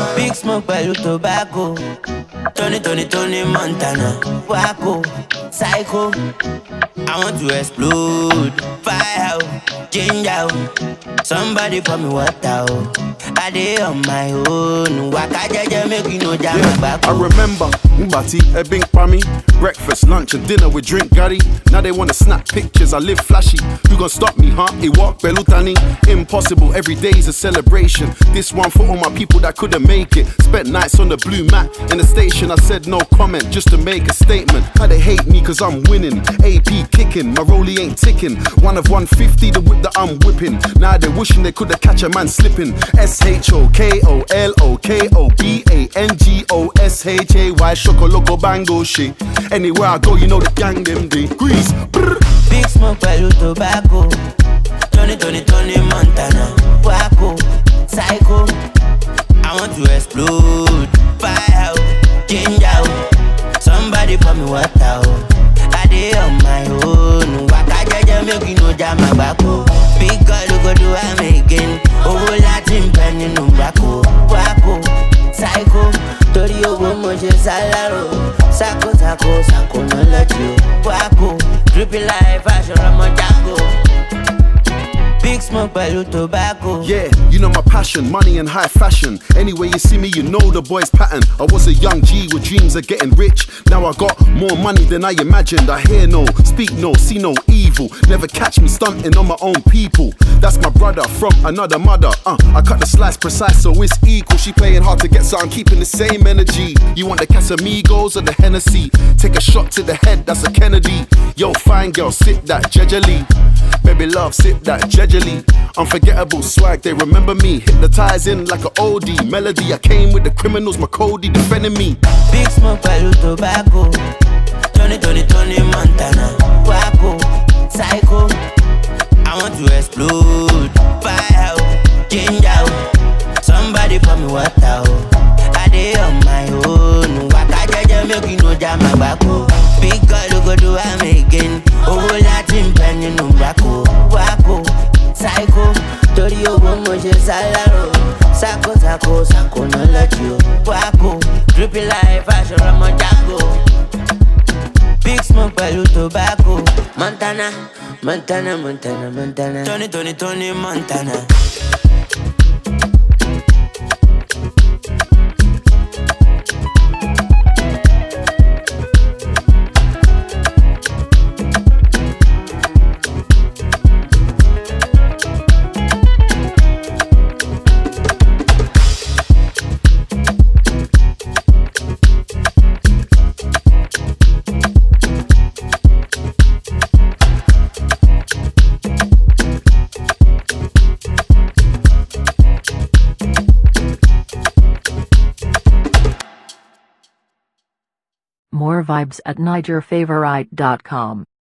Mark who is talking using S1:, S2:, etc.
S1: Big Smoke pẹ̀lú tobacco. Tony Montana. Waco, Psycho. I want to explode. Fire out, change out. Somebody pour me water. I dey on my own. Waka jeje make you no jam my back.
S2: I remember Mbati, a big pami. Breakfast, lunch and dinner with drink Gary. Now they wanna snap pictures, I live flashy. You gon' stop me, huh? It walk Belutani. Impossible, every day's a celebration. This one for all my people that couldn't make it. Spent nights on the blue mat in the station. I said no comment just to make a statement. How they hate me cause I'm winning. AP kicking, my rollie ain't ticking. One of 150, the whip that I'm whipping. Now they're wishing they could've catch a man slipping. SHOKOLOKOBANGOSHAY Shokoloco bango shit. Anywhere I go, you know the gang them degrees.
S1: Big Smoke pẹ̀lú tobacco. Tony Montana. Waco, Psycho. I want to explode. Fire out, change out. Somebody pour me water. I dey on my own. Waka jeje make you no jam my back. Big girl you go do am again. Owó láti ń bẹ nínú Waco. Waco, Psycho. Torí owó mo ṣe sálárò. Sako no let you. Waco, drippy life, fashion ọmọ Django. Big Smoke pẹ̀lú tobacco.
S2: Yeah, you know my passion, money and high fashion. Anyway you see me, you know the boy's pattern. I was a young G with dreams of getting rich. Now I got more money than I imagined. I hear no, speak no, see no evil. Never catch me stunting on my own people. That's my brother from another mother. I cut the slice precise so it's equal. She playing hard to get so I'm keeping the same energy. You want the Casamigos or the Hennessy? Take a shot to the head, that's a Kennedy. Yo, fine girl, sip that jejely. Baby love, sip that jejely. Unforgettable swag, they remember me. Hypnotizing like an oldie melody. I came with the criminals, my Cody defending me.
S1: Big Smoke pẹ̀lú tobacco. Tony Montana. Waco, Psycho. I want to explode. Fire out, change out. Somebody pour me water. I dey on my own. Waka jeje make you no jam my back. Big girl you go do am again. Owó láti ń bẹ nínú Waco. Waco, Psycho. Torí owó mo ṣe sálárò. Sako no let you. Waco, drippy life, fashion ọmọ Django. Big Smoke pẹ̀lú tobacco. Montana. Tony Montana.
S3: More vibes at NigerFavorite.com.